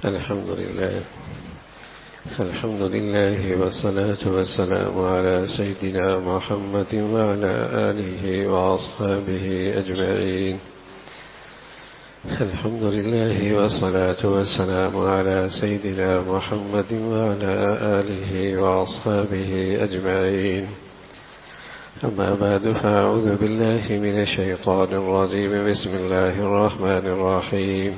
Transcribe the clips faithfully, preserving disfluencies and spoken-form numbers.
الحمد لله الحمد لله والصلاة والسلام على سيدنا محمد وعلى آله وأصحابه أجمعين. الحمد لله والصلاة والسلام على سيدنا محمد وعلى آله وأصحابه أجمعين. أما بعد، فأعوذ بالله من الشيطان الرجيم. بسم الله الرحمن الرحيم.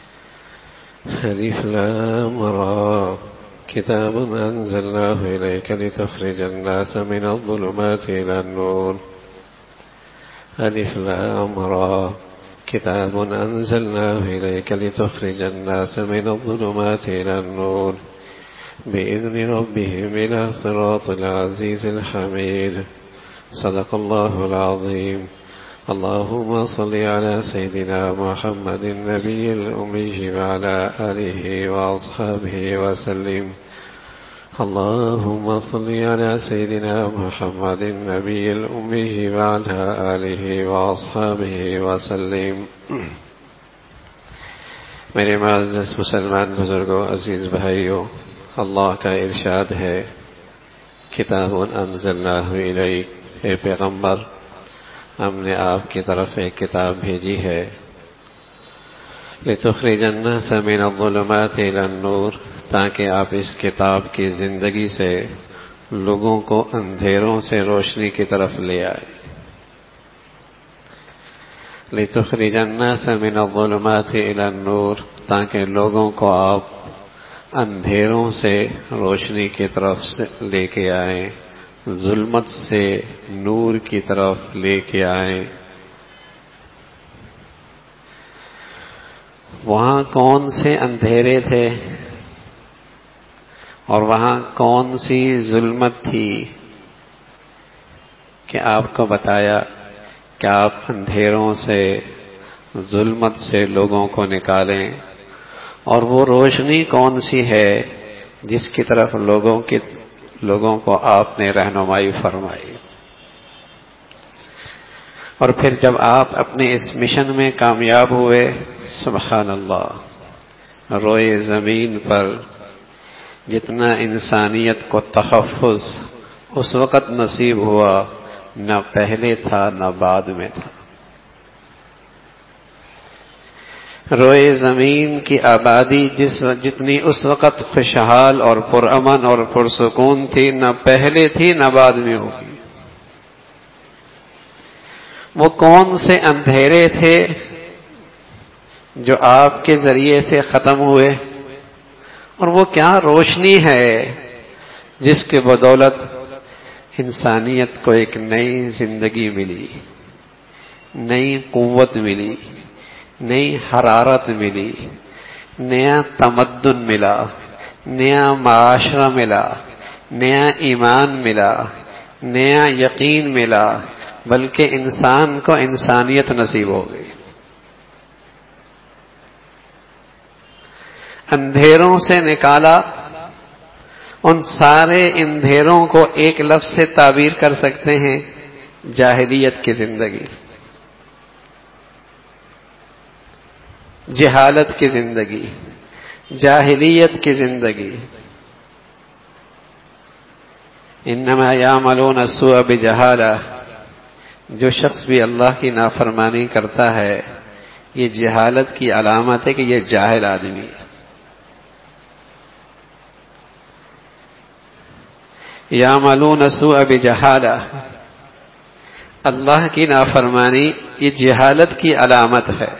ألف لام را كتاب أنزلناه إليك لتخرج الناس من الظلمات إلى النور. ألف لام را كتاب أنزلناه إليك لتخرج الناس من الظلمات إلى النور بإذن ربهم إلى صراط العزيز الحميد. صدق الله العظيم. اللهم صل على سيدنا محمد النبي الأمي وعلى آله وأصحابه وسلم. اللهم صل على سيدنا محمد النبي الأمي وعلى آله وأصحابه وسلم. میرے معزز مسلمان بزرگوں، عزیز بھائیوں، اللہ کا ارشاد ہے، کتاب انزلناہ الیک، اے پیغمبر، ہم نے آپ کی طرف ایک کتاب بھیجی ہے، لتخرج الناس من الظلمات الى النور، تاکہ آپ اس کتاب کی زندگی سے لوگوں کو اندھیروں سے روشنی کی طرف لے آئے. لتخرج الناس من الظلمات الى النور، تاکہ لوگوں کو آپ اندھیروں سے روشنی کی طرف سے لے کے آئیں، ظلمت سے نور کی طرف لے کے آئیں. وہاں کون سے اندھیرے تھے اور وہاں کون سی ظلمت تھی کہ آپ کو بتایا کہ آپ اندھیروں سے، ظلمت سے لوگوں کو نکالیں، اور وہ روشنی کون سی ہے جس کی طرف لوگوں کی لوگوں کو آپ نے رہنمائی فرمائی. اور پھر جب آپ اپنے اس مشن میں کامیاب ہوئے، سبحان اللہ، روئے زمین پر جتنا انسانیت کو تحفظ اس وقت نصیب ہوا، نہ پہلے تھا نہ بعد میں تھا. روئے زمین کی آبادی جس جتنی اس وقت خوشحال اور پرامن اور پرسکون تھی، نہ پہلے تھی نہ بعد میں ہوگی. وہ کون سے اندھیرے تھے جو آپ کے ذریعے سے ختم ہوئے، اور وہ کیا روشنی ہے جس کے بدولت انسانیت کو ایک نئی زندگی ملی، نئی قوت ملی، نئی حرارت ملی، نیا تمدن ملا، نیا معاشرہ ملا، نیا ایمان ملا، نیا یقین ملا، بلکہ انسان کو انسانیت نصیب ہو گئی. اندھیروں سے نکالا، ان سارے اندھیروں کو ایک لفظ سے تعبیر کر سکتے ہیں، جاہلیت کی زندگی، جہالت کی زندگی، جاہلیت کی زندگی. انما یعملون السوء بجہالہ، جو شخص بھی اللہ کی نافرمانی کرتا ہے، یہ جہالت کی علامت ہے کہ یہ جاہل آدمی ہے. یعملون السوء بجہالہ، اللہ کی نافرمانی یہ جہالت کی علامت ہے.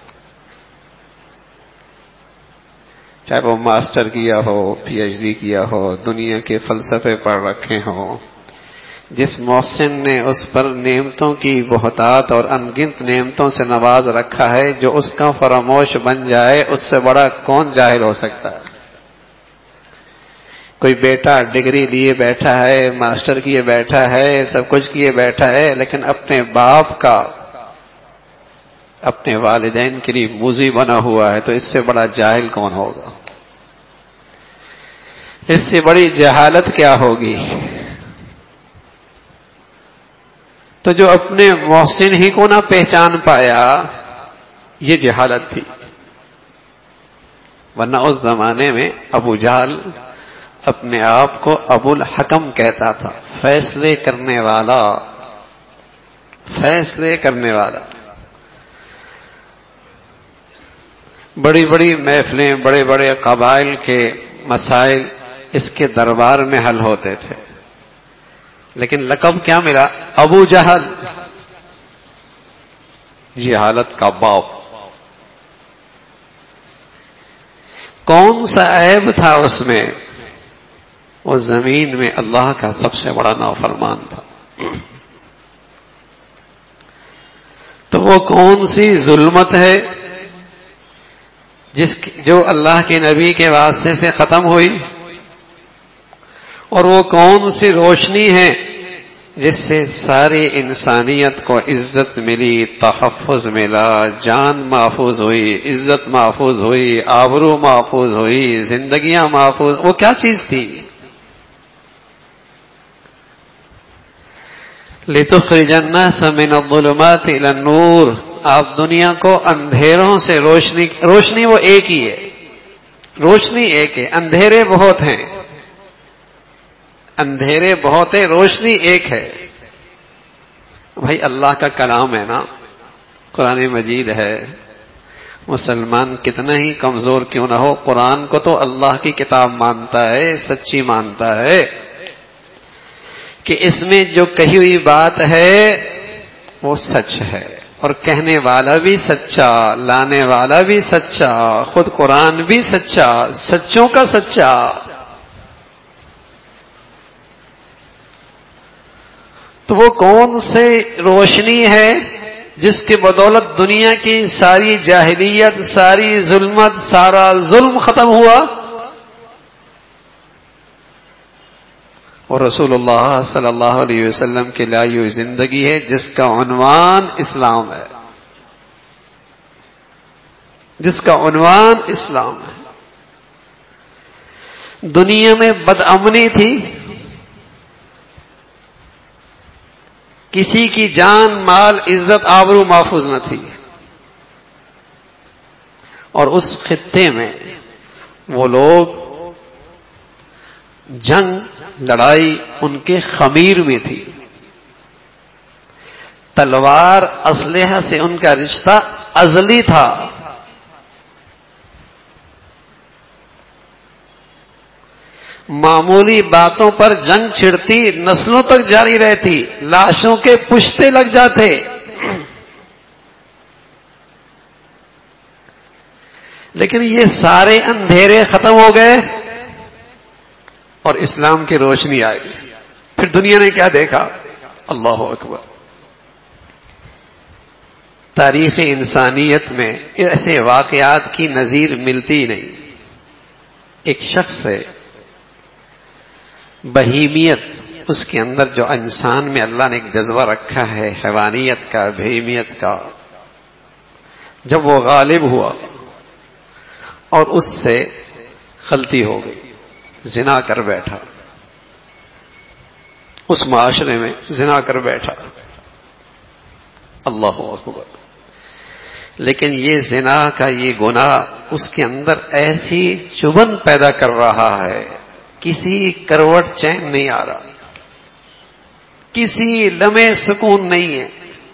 چاہے وہ ماسٹر کیا ہو، پی ایچ ڈی کیا ہو، دنیا کے فلسفے پڑھ رکھے ہوں، جس محسن نے اس پر نعمتوں کی بہتات اور انگنت نعمتوں سے نواز رکھا ہے، جو اس کا فراموش بن جائے، اس سے بڑا کون جاہل ہو سکتا ہے؟ کوئی بیٹا ڈگری لیے بیٹھا ہے، ماسٹر کیے بیٹھا ہے، سب کچھ کیے بیٹھا ہے، لیکن اپنے باپ کا، اپنے والدین کے لیے موذی بنا ہوا ہے، تو اس سے بڑا جاہل کون ہوگا؟ اس سے بڑی جہالت کیا ہوگی؟ تو جو اپنے محسن ہی کو نہ پہچان پایا، یہ جہالت تھی. ورنہ اس زمانے میں ابو جہل اپنے آپ کو ابو الحکم کہتا تھا، فیصلے کرنے والا، فیصلے کرنے والا۔ بڑی بڑی محفلیں، بڑے بڑے قبائل کے مسائل اس کے دربار میں حل ہوتے تھے، لیکن لقب کیا ملا؟ ابو جہل، جہالت کا باپ۔ کون سا عیب تھا اس میں؟ وہ زمین میں اللہ کا سب سے بڑا نافرمان تھا۔ تو وہ کون سی ظلمت ہے جس جو اللہ کے نبی کے واسطے سے ختم ہوئی، اور وہ کون سی روشنی ہے جس سے ساری انسانیت کو عزت ملی، تحفظ ملا، جان محفوظ ہوئی، عزت محفوظ ہوئی، آبرو محفوظ ہوئی، زندگیاں محفوظ۔ وہ کیا چیز تھی؟ لِتُخْرِجَ النَّاسَ مِنَ الظُّلُمَاتِ إِلَى النُّورِ، آپ دنیا کو اندھیروں سے روشنی، روشنی وہ ایک ہی ہے، روشنی ایک ہے، اندھیرے بہت ہیں، اندھیرے بہت ہیں، روشنی ایک ہے۔ بھائی اللہ کا کلام ہے نا، قرآن مجید ہے، مسلمان کتنا ہی کمزور کیوں نہ ہو، قرآن کو تو اللہ کی کتاب مانتا ہے، سچی مانتا ہے کہ اس میں جو کہی ہوئی بات ہے وہ سچ ہے، اور کہنے والا بھی سچا، لانے والا بھی سچا، خود قرآن بھی سچا، سچوں کا سچا۔ تو وہ کون سے روشنی ہے جس کی بدولت دنیا کی ساری جاہلیت، ساری ظلمت، سارا ظلم ختم ہوا؟ اور رسول اللہ صلی اللہ علیہ وسلم کی لائی ہوئی زندگی ہے جس کا عنوان اسلام ہے، جس کا عنوان اسلام ہے۔ دنیا میں بدامنی تھی، کسی کی جان، مال، عزت، آبرو محفوظ نہ تھی، اور اس خطے میں وہ لوگ جنگ، لڑائی ان کے خمیر میں تھی، تلوار، اسلحہ سے ان کا رشتہ ازلی تھا۔ معمولی باتوں پر جنگ چھڑتی، نسلوں تک جاری رہتی، لاشوں کے پشتے لگ جاتے۔ لیکن یہ سارے اندھیرے ختم ہو گئے اور اسلام کی روشنی آئی۔ پھر دنیا نے کیا دیکھا؟ اللہ اکبر! تاریخ انسانیت میں ایسے واقعات کی نظیر ملتی نہیں۔ ایک شخص ہے، بہیمیت، اس کے اندر جو انسان میں اللہ نے ایک جذبہ رکھا ہے حیوانیت کا، بہیمیت کا، جب وہ غالب ہوا اور اس سے غلطی ہو گئی، زنا کر بیٹھا، اس معاشرے میں زنا کر بیٹھا، اللہ اکبر! لیکن یہ زنا کا یہ گناہ اس کے اندر ایسی چبھن پیدا کر رہا ہے، کسی کروٹ چین نہیں آ رہا، کسی لمحے سکون نہیں ہے،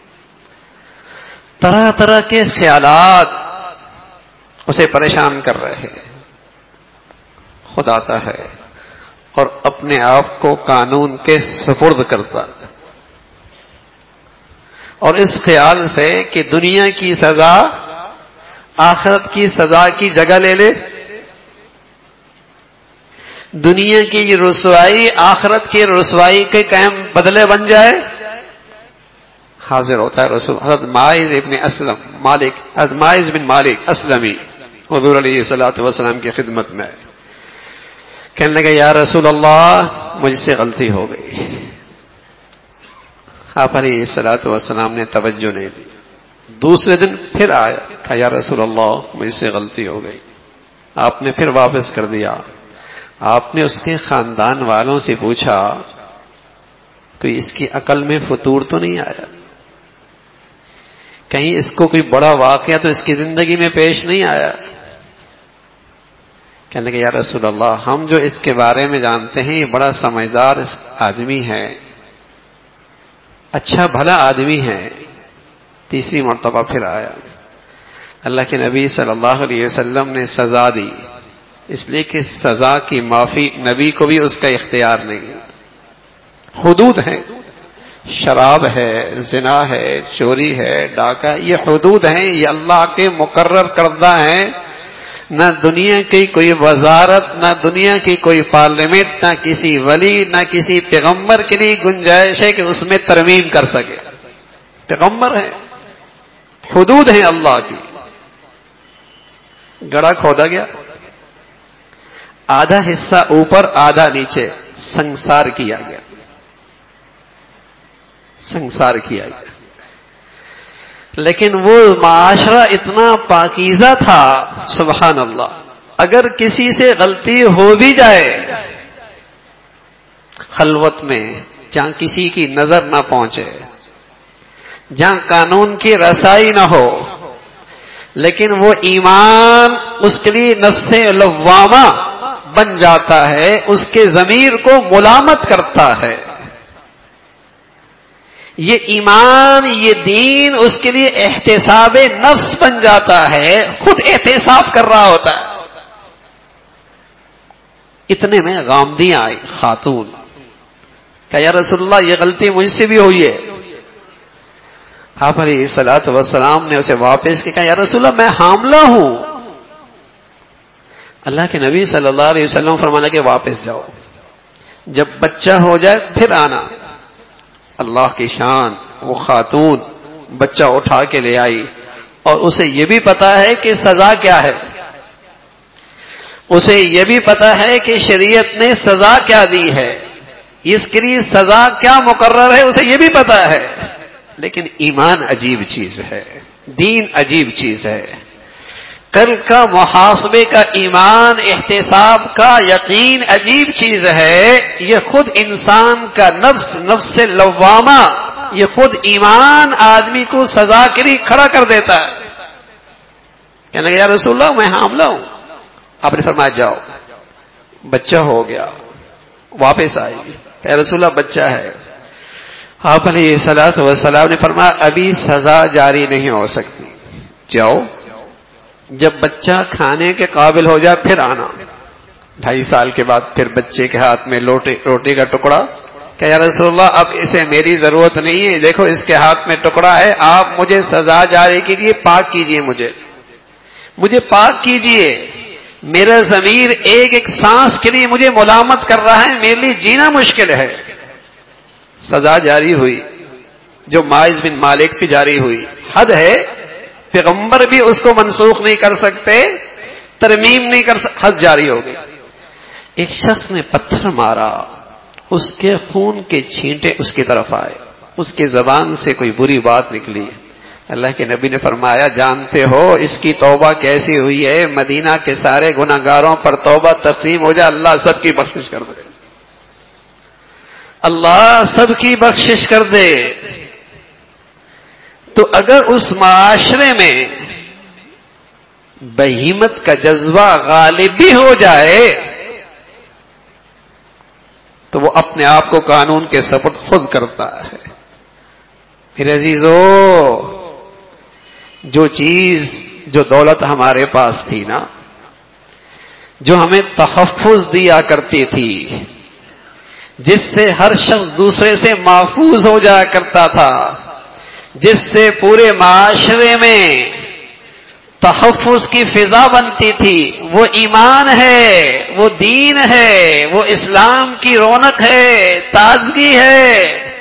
طرح طرح کے خیالات اسے پریشان کر رہے ہیں۔ خود آتا ہے اور اپنے آپ کو قانون کے سپرد کرتا ہے، اور اس خیال سے کہ دنیا کی سزا آخرت کی سزا کی جگہ لے لے، دنیا کی یہ رسوائی آخرت کی رسوائی کے قائم بدلے بن جائے، حاضر ہوتا ہے رسول حضرت معاذ ابن اسلم مالک حضرت معاذ بن مالک اسلمی حضور علیہ الصلوۃ والسلام کی خدمت میں، کہنے لگے یا رسول اللہ مجھ سے غلطی ہو گئی۔ آپ علیہ الصلوۃ والسلام نے توجہ نہیں دی۔ دوسرے دن پھر آیا، کہا یا رسول اللہ مجھ سے غلطی ہو گئی۔ آپ نے پھر واپس کر دیا۔ آپ نے اس کے خاندان والوں سے پوچھا کوئی اس کی عقل میں فطور تو نہیں آیا، کہیں اس کو کوئی بڑا واقعہ تو اس کی زندگی میں پیش نہیں آیا؟ کہنے کہ یا رسول اللہ ہم جو اس کے بارے میں جانتے ہیں یہ بڑا سمجھدار آدمی ہے، اچھا بھلا آدمی ہے۔ تیسری مرتبہ پھر آیا، اللہ کے نبی صلی اللہ علیہ وسلم نے سزا دی، اس لیے کہ سزا کی معافی نبی کو بھی اس کا اختیار نہیں ہے، حدود ہیں، شراب ہے، زنا ہے، چوری ہے، ڈاکہ، یہ حدود ہیں، یہ اللہ کے مقرر کردہ ہیں، نہ دنیا کی کوئی وزارت، نہ دنیا کی کوئی پارلیمنٹ، نہ کسی ولی، نہ کسی پیغمبر کے لیے گنجائش ہے کہ اس میں ترمیم کر سکے۔ پیغمبر ہے، حدود ہیں اللہ کی۔ گڑھا کھودا گیا، آدھا حصہ اوپر آدھا نیچے، سنسار کیا گیا، سنسار کیا گیا۔ لیکن وہ معاشرہ اتنا پاکیزہ تھا، سبحان اللہ، اگر کسی سے غلطی ہو بھی جائے خلوت میں، جہاں کسی کی نظر نہ پہنچے، جہاں قانون کی رسائی نہ ہو، لیکن وہ ایمان اس کے لیے نفس لوامہ بن جاتا ہے، اس کے ضمیر کو ملامت کرتا ہے۔ یہ ایمان، یہ دین اس کے لیے احتساب نفس بن جاتا ہے، خود احتساب کر رہا ہوتا ہے۔ اتنے میں غامدیاں آئی، خاتون، کہ یا رسول اللہ یہ غلطی مجھ سے بھی ہوئی ہے۔ آپ علیہ الصلوۃ والسلام نے اسے واپس کیا، یا رسول اللہ میں حاملہ ہوں۔ اللہ کے نبی صلی اللہ علیہ وسلم فرمانے کہ واپس جاؤ، جب بچہ ہو جائے پھر آنا۔ اللہ کی شان، وہ خاتون بچہ اٹھا کے لے آئی، اور اسے یہ بھی پتا ہے کہ سزا کیا ہے، اسے یہ بھی پتا ہے کہ شریعت نے سزا کیا دی ہے، اس کے لیے سزا کیا مقرر ہے، اسے یہ بھی پتا ہے۔ لیکن ایمان عجیب چیز ہے، دین عجیب چیز ہے، کل کا محاسبے کا ایمان، احتساب کا یقین عجیب چیز ہے۔ یہ خود انسان کا نفس، نفس لوامہ، یہ خود ایمان آدمی کو سزا کے لیے کھڑا کر دیتا ہے۔ کہنے لگا یا رسول اللہ میں حاملہ ہوں۔ آپ نے فرمایا جاؤ، بچہ ہو گیا، واپس آئی، کہ رسول اللہ بچہ ہے۔ آپ علیہ الصلوۃ والسلام نے فرمایا ابھی سزا جاری نہیں ہو سکتی، جاؤ، جب بچہ کھانے کے قابل ہو جائے پھر آنا۔ ڈھائی سال کے بعد پھر بچے کے ہاتھ میں لوٹے روٹی کا ٹکڑا، کہ یا رسول اللہ اب اسے میری ضرورت نہیں ہے، دیکھو اس کے ہاتھ میں ٹکڑا ہے، آپ مجھے سزا جاری کیجیے، پاک کیجیے، مجھے مجھے پاک کیجیے، میرا ضمیر ایک ایک سانس کے لیے مجھے ملامت کر رہا ہے، میرے لیے جینا مشکل ہے۔ سزا جاری ہوئی، جو ماعز بن مالک پہ جاری ہوئی، حد ہے، پیغمبر بھی اس کو منسوخ نہیں کر سکتے، ترمیم نہیں کر سکتے، حد جاری ہو گئی۔ ایک شخص نے پتھر مارا، اس کے خون کے چھینٹے اس کی طرف آئے، اس کی زبان سے کوئی بری بات نکلی۔ اللہ کے نبی نے فرمایا جانتے ہو اس کی توبہ کیسی ہوئی ہے؟ مدینہ کے سارے گناہگاروں پر توبہ تقسیم ہو جائے، اللہ سب کی بخشش کر دے، اللہ سب کی بخشش کر دے۔ تو اگر اس معاشرے میں بہیمت کا جذبہ غالب بھی ہو جائے تو وہ اپنے آپ کو قانون کے سپرد خود کرتا ہے۔ میرے عزیزو، جو چیز، جو دولت ہمارے پاس تھی نا، جو ہمیں تحفظ دیا کرتی تھی، جس سے ہر شخص دوسرے سے محفوظ ہو جایا کرتا تھا، جس سے پورے معاشرے میں تحفظ کی فضا بنتی تھی، وہ ایمان ہے، وہ دین ہے، وہ اسلام کی رونق ہے، تازگی ہے۔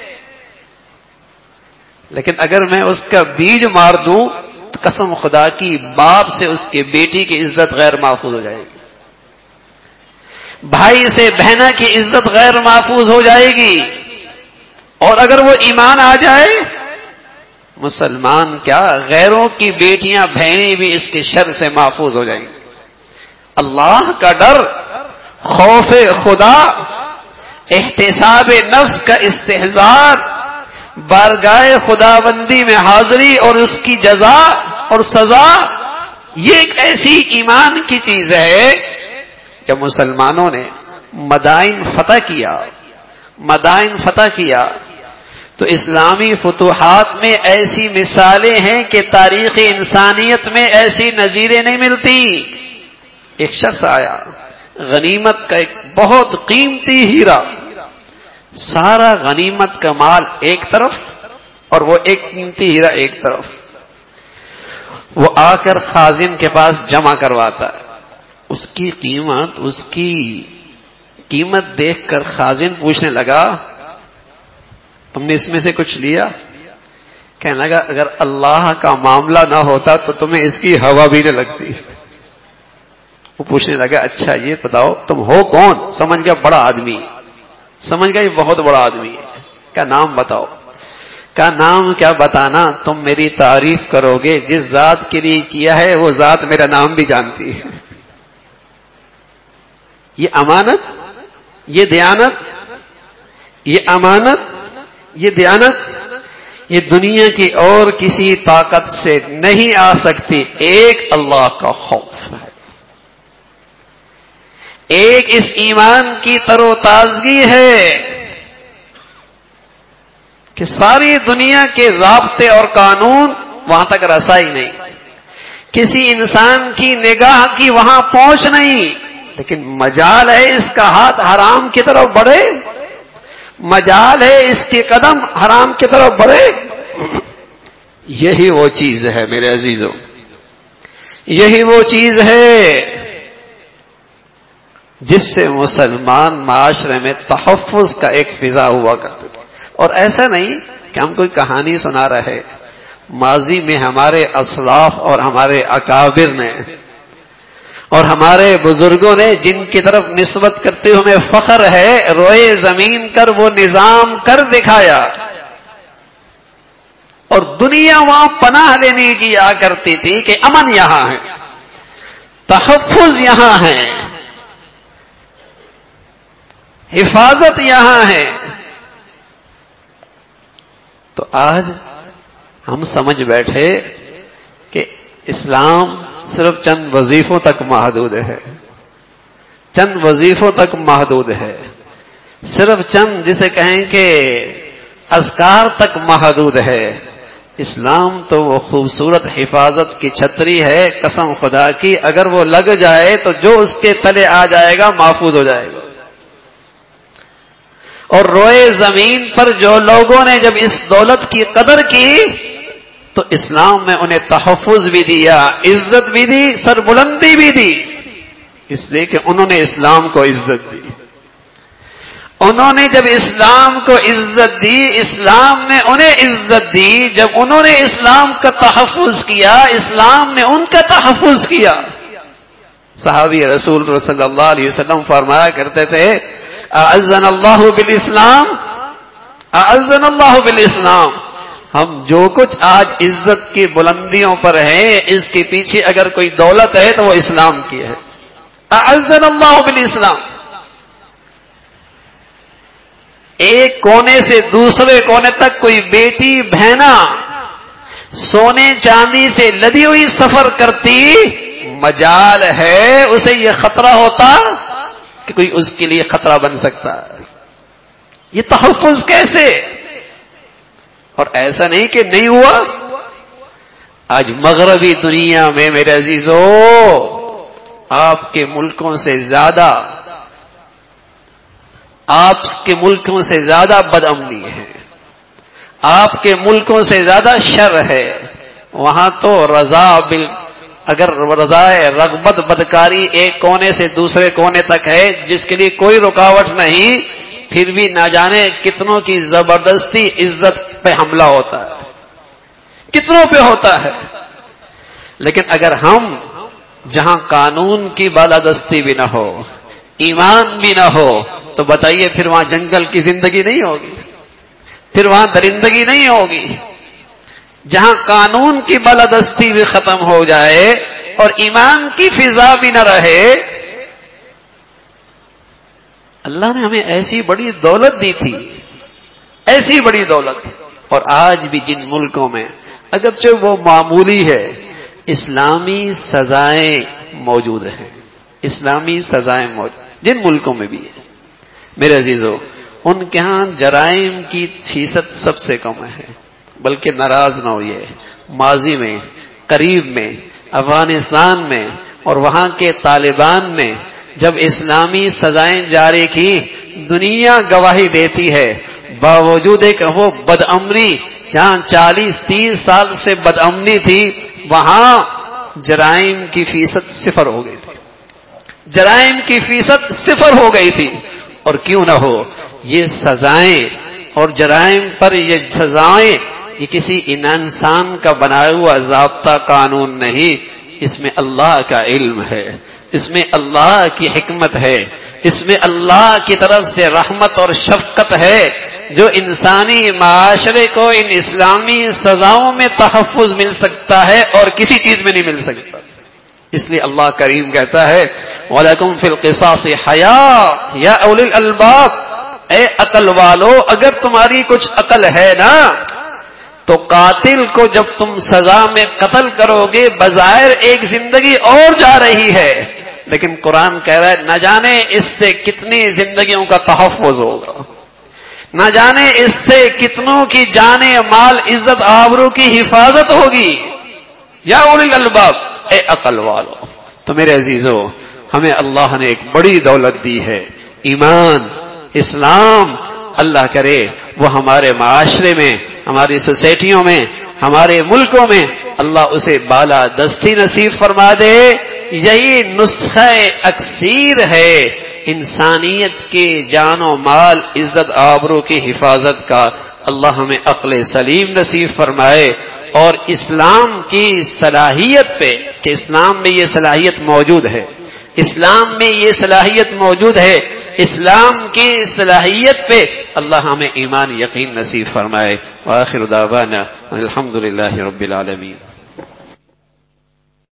لیکن اگر میں اس کا بیج مار دوں تو قسم خدا کی باپ سے اس کے بیٹی کی عزت غیر محفوظ ہو جائے گی، بھائی سے بہنا کی عزت غیر محفوظ ہو جائے گی، اور اگر وہ ایمان آ جائے، مسلمان کیا غیروں کی بیٹیاں بہنیں بھی اس کے شر سے محفوظ ہو جائیں گی۔ اللہ کا ڈر، خوف خدا، احتساب نفس کا استحضار، بارگاہ خداوندی میں حاضری اور اس کی جزا اور سزا، یہ ایک ایسی ایمان کی چیز ہے کہ مسلمانوں نے مدائن فتح کیا مدائن فتح کیا تو اسلامی فتوحات میں ایسی مثالیں ہیں کہ تاریخ انسانیت میں ایسی نظیریں نہیں ملتی. ایک شخص آیا، غنیمت کا ایک بہت قیمتی ہیرا، سارا غنیمت کا مال ایک طرف اور وہ ایک قیمتی ہیرا ایک طرف. وہ آ کر خازن کے پاس جمع کرواتا ہے. اس کی قیمت اس کی قیمت دیکھ کر خازن پوچھنے لگا تم نے اس میں سے کچھ لیا؟ کہنے لگا اگر اللہ کا معاملہ نہ ہوتا تو تمہیں اس کی ہوا بھی نہ لگتی. وہ پوچھنے لگا اچھا یہ بتاؤ تم ہو کون؟ سمجھ گیا بڑا آدمی، سمجھ گیا یہ بہت بڑا آدمی ہے. کیا نام بتاؤ؟ کا نام کیا بتانا، تم میری تعریف کرو گے، جس ذات کے لیے کیا ہے وہ ذات میرا نام بھی جانتی ہے. یہ امانت، یہ دیانت، یہ امانت، یہ دیانت، یہ دنیا کی اور کسی طاقت سے نہیں آ سکتی. ایک اللہ کا خوف ہے، ایک اس ایمان کی تر و تازگی ہے کہ ساری دنیا کے ضابطے اور قانون وہاں تک رسائی نہیں، کسی انسان کی نگاہ کی وہاں پہنچ نہیں، لیکن مجال ہے اس کا ہاتھ حرام کی طرف بڑھے، مجال ہے اس کے قدم حرام کی طرف بڑھے. یہی وہ چیز ہے میرے عزیزوں، یہی وہ چیز ہے جس سے مسلمان معاشرے میں تحفظ کا ایک فضا ہوا کرتا تھا. اور ایسا نہیں کہ ہم کوئی کہانی سنا رہے، ماضی میں ہمارے اسلاف اور ہمارے اکابر نے اور ہمارے بزرگوں نے جن کی طرف نسبت کرتے ہوئے ہمیں فخر ہے، روئے زمین کر وہ نظام کر دکھایا اور دنیا وہاں پناہ لینے کی آ کرتی تھی کہ امن یہاں ہے، تحفظ یہاں ہے، حفاظت یہاں ہے. تو آج ہم سمجھ بیٹھے کہ اسلام صرف چند وظیفوں تک محدود ہے، چند وظیفوں تک محدود ہے، صرف چند جسے کہیں کہ اذکار تک محدود ہے. اسلام تو وہ خوبصورت حفاظت کی چھتری ہے، قسم خدا کی اگر وہ لگ جائے تو جو اس کے تلے آ جائے گا محفوظ ہو جائے گا. اور روئے زمین پر جو لوگوں نے جب اس دولت کی قدر کی تو اسلام میں انہیں تحفظ بھی دیا، عزت بھی دی، سربلندی بھی دی، اس لیے کہ انہوں نے اسلام کو عزت دی. انہوں نے جب اسلام کو عزت دی، اسلام نے انہیں عزت دی. جب انہوں نے اسلام کا تحفظ کیا، اسلام نے ان کا تحفظ کیا. صحابی رسول صلی اللہ علیہ وسلم فرمایا کرتے تھے اعزنا اللہ بالاسلام، اعزنا اللہ بالاسلام. ہم جو کچھ آج عزت کی بلندیوں پر ہیں اس کے پیچھے اگر کوئی دولت ہے تو وہ اسلام کی ہے. اعزنا اللہ بالاسلام. ایک کونے سے دوسرے کونے تک کوئی بیٹی بہنا سونے چاندی سے لدی ہوئی سفر کرتی، مجال ہے اسے یہ خطرہ ہوتا کہ کوئی اس کے لیے خطرہ بن سکتا ہے. یہ تحفظ کیسے؟ اور ایسا نہیں کہ نہیں ہوا. آج مغربی دنیا میں میرے عزیزو آپ کے ملکوں سے زیادہ آپ کے ملکوں سے زیادہ بدامنی ہے، آپ کے ملکوں سے زیادہ شر ہے. وہاں تو رضا بال اگر رضائے رغبت بدکاری ایک کونے سے دوسرے کونے تک ہے جس کے لیے کوئی رکاوٹ نہیں، پھر بھی نہ جانے کتنوں کی زبردستی عزت پہ حملہ ہوتا ہے، کتنوں پہ ہوتا ہے. لیکن اگر ہم جہاں قانون کی بالادستی بھی نہ ہو، ایمان بھی نہ ہو، تو بتائیے پھر وہاں جنگل کی زندگی نہیں ہوگی، پھر وہاں درندگی نہیں ہوگی. جہاں قانون کی بالادستی بھی ختم ہو جائے اور ایمان کی فضا بھی نہ رہے. اللہ نے ہمیں ایسی بڑی دولت دی تھی، ایسی بڑی دولت، اور آج بھی جن ملکوں میں اگرچہ وہ معمولی ہے اسلامی سزائیں موجود ہیں، اسلامی سزائیں موجود جن ملکوں میں بھی ہے میرے عزیزو، ان کے ہاں جرائم کی فیصد سب سے کم ہے. بلکہ ناراض نہ ہوئیے، ماضی میں، قریب میں، افغانستان میں اور وہاں کے طالبان نے جب اسلامی سزائیں جاری کی، دنیا گواہی دیتی ہے باوجود کہ وہ بدامنی جہاں چالیس تیس سال سے بدامنی تھی، وہاں جرائم کی فیصد صفر ہو گئی تھی. جرائم کی فیصد صفر ہو گئی تھی. اور کیوں نہ ہو، یہ سزائیں اور جرائم پر یہ سزائیں یہ کسی انسان کا بنایا ہوا ضابطہ قانون نہیں، اس میں اللہ کا علم ہے، اس میں اللہ کی حکمت ہے، اس میں اللہ کی طرف سے رحمت اور شفقت ہے، جو انسانی معاشرے کو ان اسلامی سزاؤں میں تحفظ مل سکتا ہے اور کسی چیز میں نہیں مل سکتا. اس لیے اللہ کریم کہتا ہے وَلَكُمْ فِي الْقِصَاصِ حَيَاةٌ يَا أُولِي الْأَلْبَابِ، اے عقل والو، اگر تمہاری کچھ عقل ہے نا تو قاتل کو جب تم سزا میں قتل کرو گے، بظاہر ایک زندگی اور جا رہی ہے، لیکن قرآن کہہ رہا ہے نہ جانے اس سے کتنی زندگیوں کا تحفظ ہوگا، نہ جانے اس سے کتنوں کی جانیں مال عزت آبرو کی حفاظت ہوگی. یا اولی الالباب، اے عقل والو. تو میرے عزیزو، ہمیں اللہ نے ایک بڑی دولت دی ہے، ایمان، اسلام. اللہ کرے وہ ہمارے معاشرے میں، ہماری سوسائٹیوں میں، ہمارے ملکوں میں اللہ اسے بالا دستی نصیب فرما دے. یہی نسخہ اکسیر ہے انسانیت کے جان و مال عزت آبرو کی حفاظت کا. اللہ ہمیں عقل سلیم نصیب فرمائے اور اسلام کی صلاحیت پہ، کہ اسلام میں یہ صلاحیت موجود ہے، اسلام میں یہ صلاحیت موجود ہے، اسلام کی صلاحیت پہ اللہ ہمیں ایمان یقین نصیب فرمائے. وآخر دعوانا الحمدللہ رب العالمین.